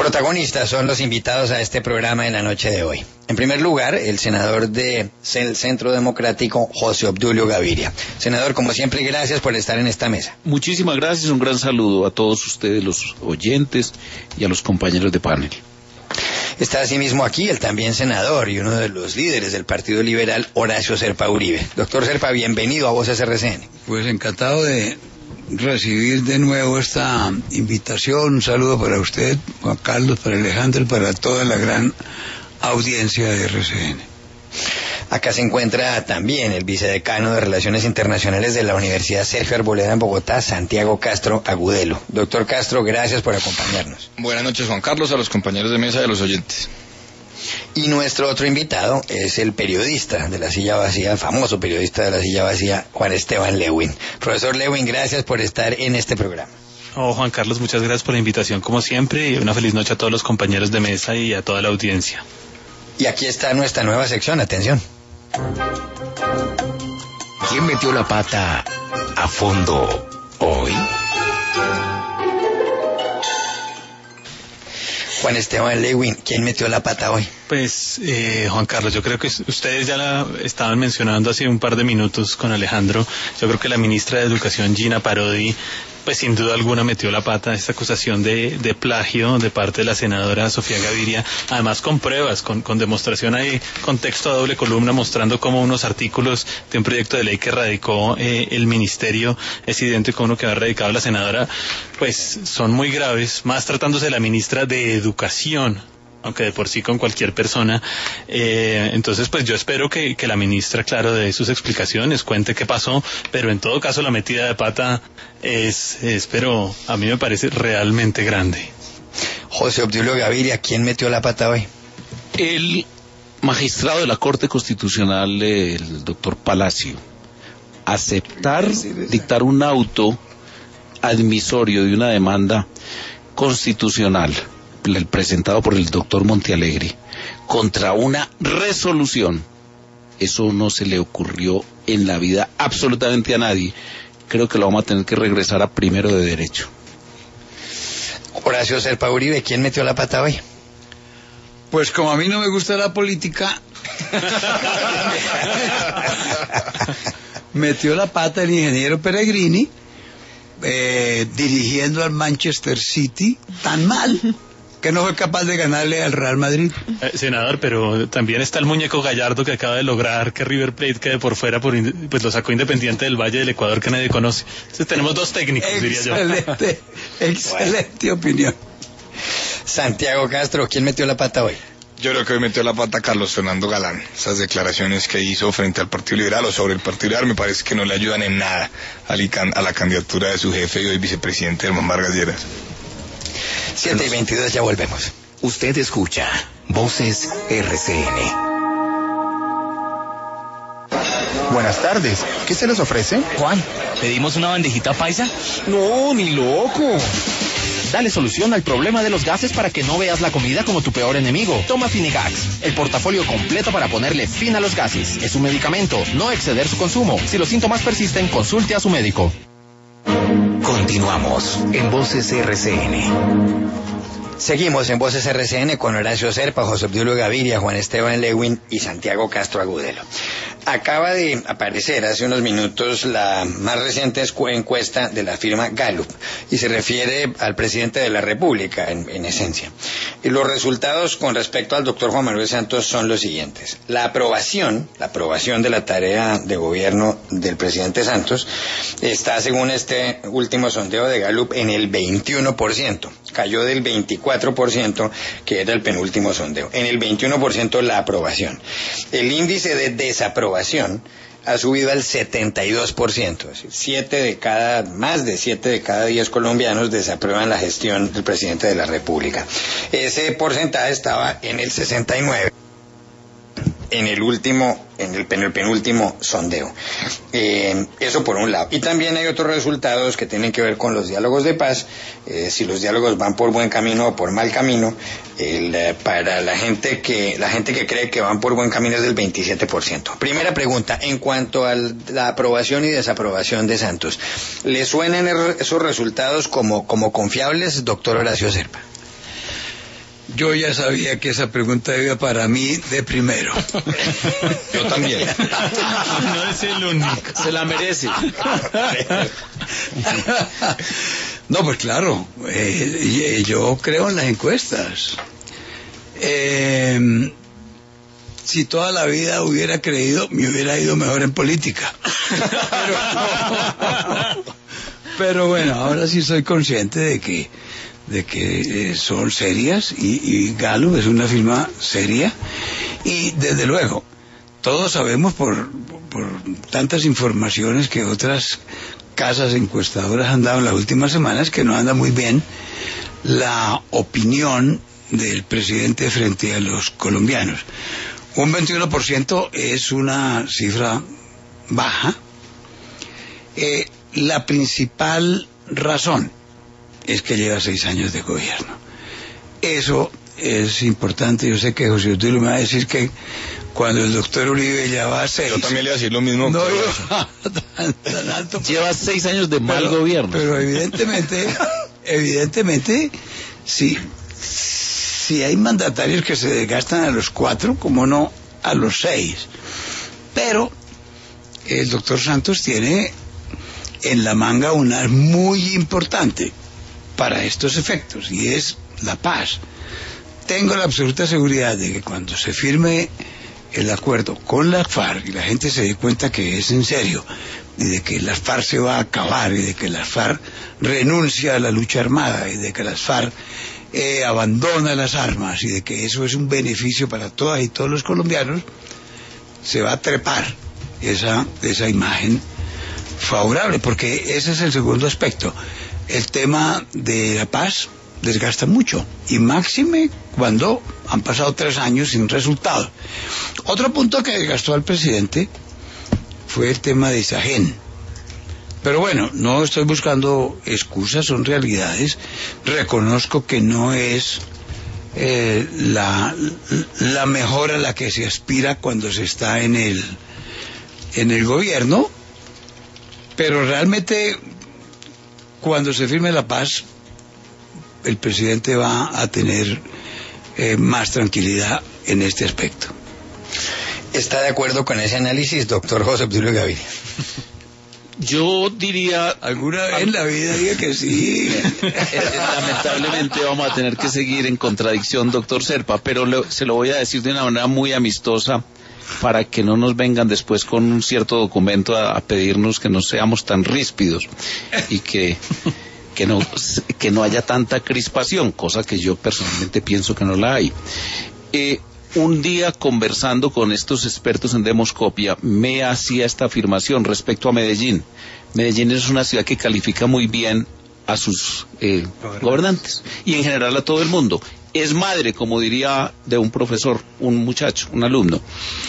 Protagonistas son los invitados a este programa en la noche de hoy. En primer lugar, el senador del Centro Democrático, José Obdulio Gaviria. Senador, como siempre, gracias por estar en esta mesa. Muchísimas gracias, un gran saludo a todos ustedes, los oyentes, y a los compañeros de panel. Está asimismo aquí el también senador y uno de los líderes del Partido Liberal, Horacio Serpa Uribe. Doctor Serpa, bienvenido a Voces RCN. Pues encantado de recibir de nuevo esta invitación. Un saludo para usted, Juan Carlos, para Alejandro y para toda la gran audiencia de RCN. Acá se encuentra también el vicedecano de Relaciones Internacionales de la Universidad Sergio Arboleda en Bogotá, Santiago Castro Agudelo. Doctor Castro, gracias por acompañarnos. Buenas noches, Juan Carlos, a los compañeros de mesa y a los oyentes. Y nuestro otro invitado es el periodista de La Silla Vacía, el famoso periodista de La Silla Vacía, Juan Esteban Lewin. Profesor Lewin, gracias por estar en este programa. Juan Carlos, muchas gracias por la invitación como siempre, y una feliz noche a todos los compañeros de mesa y a toda la audiencia. Y aquí está nuestra nueva sección, atención. ¿Quién metió la pata a fondo hoy? Juan Esteban Lewin, ¿quién metió la pata hoy? Pues, Juan Carlos, yo creo que ustedes ya la estaban mencionando hace un par de minutos con Alejandro. Yo creo que la ministra de Educación, Gina Parodi, pues sin duda alguna metió la pata a esta acusación de plagio de parte de la senadora Sofía Gaviria, además con pruebas, con demostración ahí, con texto a doble columna mostrando cómo unos artículos de un proyecto de ley que radicó el ministerio es idéntico a uno que había radicado la senadora, pues son muy graves, más tratándose de la ministra de Educación, aunque de por sí con cualquier persona. Entonces pues yo espero que la ministra, claro, dé sus explicaciones, cuente qué pasó, pero en todo caso la metida de pata pero a mí me parece realmente grande. José Obdulio Gaviria, ¿quién metió la pata hoy? El magistrado de la Corte Constitucional, el doctor Palacio, aceptar dictar un auto admisorio de una demanda constitucional, el presentado por el doctor Montealegre, contra una resolución. Eso no se le ocurrió en la vida absolutamente a nadie. Creo que lo vamos a tener que regresar a primero de derecho. Horacio Serpa Uribe, ¿quién metió la pata hoy? Pues como a mí no me gusta la política, metió la pata el ingeniero Peregrini, dirigiendo al Manchester City tan mal que no fue capaz de ganarle al Real Madrid. Senador, pero también está el muñeco Gallardo, que acaba de lograr que River Plate quede por fuera, pues lo sacó Independiente del Valle del Ecuador, que nadie conoce. Entonces tenemos dos técnicos, diría yo. Excelente opinión. Santiago Castro, ¿quién metió la pata hoy? Yo creo que hoy metió la pata Carlos Fernando Galán. Esas declaraciones que hizo frente al Partido Liberal o sobre el Partido Liberal me parece que no le ayudan en nada a la candidatura de su jefe y hoy vicepresidente Germán Vargas Lleras. 7:22, ya volvemos. Usted escucha Voces RCN. Buenas tardes, ¿qué se les ofrece? Juan, ¿pedimos una bandejita paisa? No, ni loco. Dale solución al problema de los gases para que no veas la comida como tu peor enemigo. Toma Finigax, el portafolio completo para ponerle fin a los gases. Es un medicamento, no exceder su consumo. Si los síntomas persisten, consulte a su médico. Continuamos en Voces RCN. Seguimos en Voces RCN con Horacio Serpa, José Obdulio Gaviria, Juan Esteban Lewin y Santiago Castro Agudelo. Acaba de aparecer hace unos minutos la más reciente encuesta de la firma Gallup y se refiere al presidente de la República en esencia. Y los resultados con respecto al doctor Juan Manuel Santos son los siguientes. La aprobación de la tarea de gobierno del presidente Santos está, según este último sondeo de Gallup, en el 21%. Cayó del 24% que era el penúltimo sondeo. En el 21% la aprobación. El índice de desaprobación ha subido al 72%, es decir, más de 7 de cada 10 colombianos desaprueban la gestión del presidente de la República. Ese porcentaje estaba en el 69%. En el penúltimo sondeo. Eso por un lado. Y también hay otros resultados que tienen que ver con los diálogos de paz, si los diálogos van por buen camino o por mal camino. Para la gente que cree que van por buen camino es del 27%. Primera pregunta, en cuanto a la aprobación y desaprobación de Santos, ¿le suenan esos resultados como confiables, doctor Horacio Serpa? Yo ya sabía que esa pregunta iba para mí de primero. Yo también. No es el único. Se la merece. No, pues claro, yo creo en las encuestas. Si toda la vida hubiera creído, me hubiera ido mejor en política. Pero bueno, ahora sí soy consciente de que son serias y Gallup es una firma seria y desde luego todos sabemos por tantas informaciones que otras casas encuestadoras han dado en las últimas semanas que no anda muy bien la opinión del presidente frente a los colombianos. Un 21% es una cifra baja. La principal razón es que lleva 6 años de gobierno. Eso es importante. Yo sé que José Obdulio me va a decir que cuando el doctor Uribe ya va a 6. Yo también le voy a decir lo mismo. No, tan alto. Lleva 6 años de mal gobierno. Pero evidentemente, si hay mandatarios que se desgastan a los 4, como no a los 6. Pero el doctor Santos tiene en la manga una muy importante para estos efectos, y es la paz. Tengo la absoluta seguridad de que cuando se firme el acuerdo con las FARC y la gente se dé cuenta que es en serio, y de que las FARC se va a acabar, y de que las FARC renuncia a la lucha armada, y de que las FARC abandona las armas, y de que eso es un beneficio para todas y todos los colombianos, se va a trepar esa imagen favorable, porque ese es el segundo aspecto. El tema de la paz desgasta mucho, y máxime cuando han pasado 3 años sin resultado. Otro punto que desgastó al presidente fue el tema de Sahén. Pero bueno, no estoy buscando excusas, son realidades. Reconozco que no es la mejora a la que se aspira cuando se está en el gobierno, pero realmente cuando se firme la paz el presidente va a tener más tranquilidad en este aspecto. ¿Está de acuerdo con ese análisis, doctor José Obdulio Gaviria? Yo diría... Alguna vez en la vida diga que sí. Lamentablemente vamos a tener que seguir en contradicción, doctor Serpa, pero se lo voy a decir de una manera muy amistosa para que no nos vengan después con un cierto documento a pedirnos que no seamos tan ríspidos y que no haya tanta crispación, cosa que yo personalmente pienso que no la hay. Un día conversando con estos expertos en demoscopia me hacía esta afirmación respecto a Medellín. Medellín es una ciudad que califica muy bien a sus gobernantes y en general a todo el mundo. Es madre, como diría de un profesor, un muchacho, un alumno.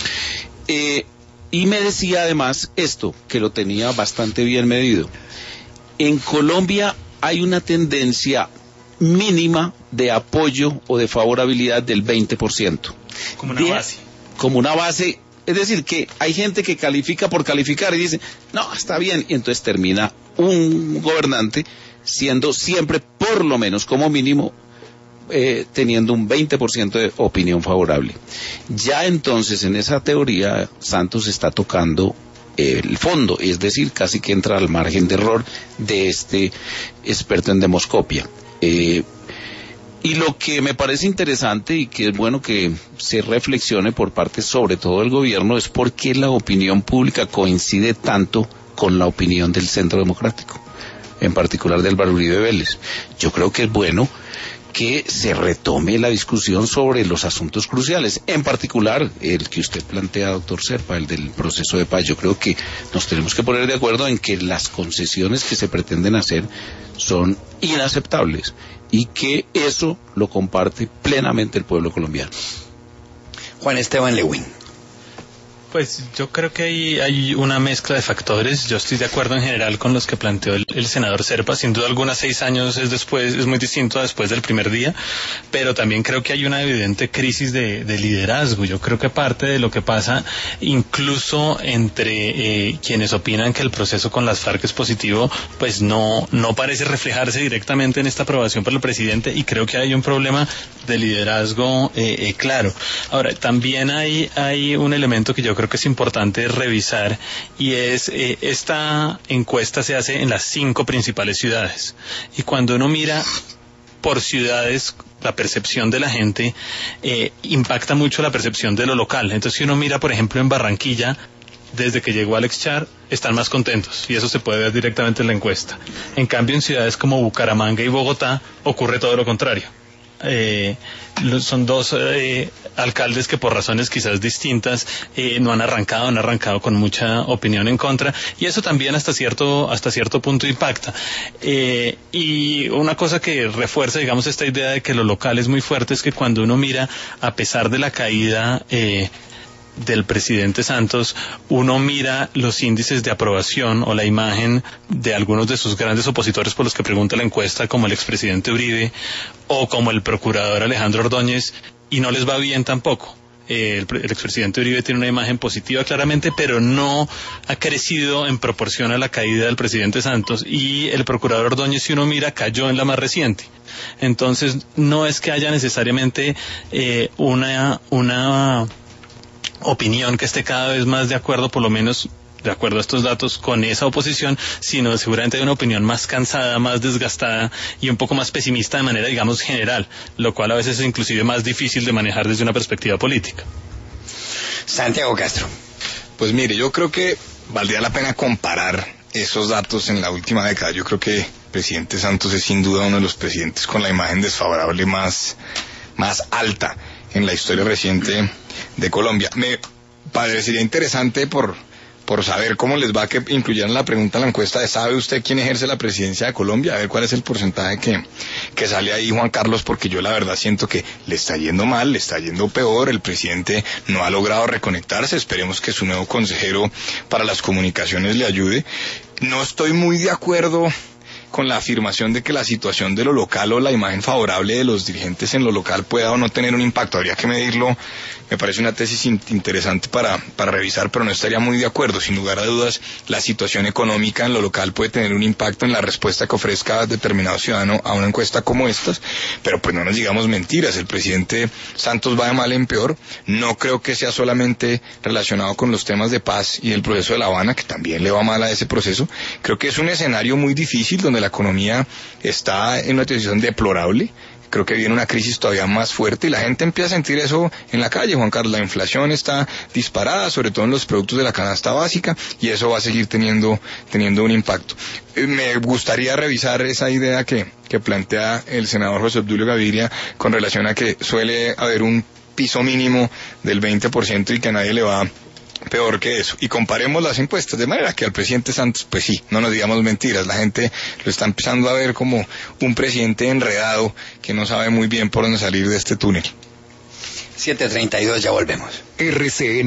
Y me decía además esto, que lo tenía bastante bien medido. En Colombia hay una tendencia mínima de apoyo o de favorabilidad del 20%. Como una base. Como una base, es decir, que hay gente que califica por calificar y dice, no, está bien, y entonces termina un gobernante siendo siempre, por lo menos como mínimo, teniendo un 20% de opinión favorable. Ya entonces en esa teoría Santos está tocando el fondo, es decir, casi que entra al margen de error de este experto en demoscopia. Y lo que me parece interesante y que es bueno que se reflexione por parte sobre todo del gobierno es por qué la opinión pública coincide tanto con la opinión del Centro Democrático, en particular del Álvaro Uribe Vélez. Yo creo que es bueno que se retome la discusión sobre los asuntos cruciales, en particular el que usted plantea, doctor Serpa, el del proceso de paz. Yo creo que nos tenemos que poner de acuerdo en que las concesiones que se pretenden hacer son inaceptables y que eso lo comparte plenamente el pueblo colombiano. Juan Esteban Lewin. Pues yo creo que hay una mezcla de factores. Yo estoy de acuerdo en general con los que planteó el senador Serpa. Sin duda alguna 6 años es muy distinto a después del primer día, pero también creo que hay una evidente crisis de liderazgo. Yo creo que parte de lo que pasa incluso entre quienes opinan que el proceso con las FARC es positivo, pues no parece reflejarse directamente en esta aprobación por el presidente, y creo que hay un problema de liderazgo claro. Ahora, también hay un elemento que yo creo que es importante revisar, y es esta encuesta se hace en las 5 principales ciudades, y cuando uno mira por ciudades, la percepción de la gente impacta mucho la percepción de lo local. Entonces, si uno mira, por ejemplo, en Barranquilla, desde que llegó Alex Char, están más contentos, y eso se puede ver directamente en la encuesta. En cambio, en ciudades como Bucaramanga y Bogotá ocurre todo lo contrario. Son 2 alcaldes que por razones quizás distintas no han arrancado con mucha opinión en contra, y eso también hasta cierto punto impacta. Y una cosa que refuerza, digamos, esta idea de que lo local es muy fuerte, es que cuando uno mira, a pesar de la caída del presidente Santos, uno mira los índices de aprobación o la imagen de algunos de sus grandes opositores por los que pregunta la encuesta, como el expresidente Uribe o como el procurador Alejandro Ordóñez, y no les va bien tampoco. El expresidente Uribe tiene una imagen positiva claramente, pero no ha crecido en proporción a la caída del presidente Santos, y el procurador Ordóñez, si uno mira, cayó en la más reciente. Entonces, no es que haya necesariamente una opinión que esté cada vez más de acuerdo, por lo menos de acuerdo a estos datos, con esa oposición, sino seguramente hay una opinión más cansada, más desgastada y un poco más pesimista de manera, digamos, general, lo cual a veces es inclusive más difícil de manejar desde una perspectiva política. Santiago Castro. Pues mire, yo creo que valdría la pena comparar esos datos en la última década. Yo creo que el presidente Santos es sin duda uno de los presidentes con la imagen desfavorable más alta en la historia reciente de Colombia. Me parecería interesante por saber cómo les va, que incluyeran la pregunta en la encuesta de ¿sabe usted quién ejerce la presidencia de Colombia? A ver cuál es el porcentaje que sale ahí, Juan Carlos, porque yo la verdad siento que le está yendo mal, le está yendo peor, el presidente no ha logrado reconectarse. Esperemos que su nuevo consejero para las comunicaciones le ayude. No estoy muy de acuerdo con la afirmación de que la situación de lo local o la imagen favorable de los dirigentes en lo local pueda o no tener un impacto. Habría que medirlo. Me parece una tesis interesante para revisar, pero no estaría muy de acuerdo. Sin lugar a dudas, la situación económica en lo local puede tener un impacto en la respuesta que ofrezca determinado ciudadano a una encuesta como estas, pero pues no nos digamos mentiras. El presidente Santos va de mal en peor. No creo que sea solamente relacionado con los temas de paz y el proceso de La Habana, que también le va mal a ese proceso. Creo que es un escenario muy difícil donde la economía está en una situación deplorable. Creo que viene una crisis todavía más fuerte y la gente empieza a sentir eso en la calle, Juan Carlos. La inflación está disparada, sobre todo en los productos de la canasta básica, y eso va a seguir teniendo un impacto. Me gustaría revisar esa idea que plantea el senador José Obdulio Gaviria con relación a que suele haber un piso mínimo del 20% y que a nadie le va peor que eso, y comparemos las encuestas, de manera que al presidente Santos, pues sí, no nos digamos mentiras, la gente lo está empezando a ver como un presidente enredado que no sabe muy bien por dónde salir de este túnel. 7:32, ya volvemos. RCN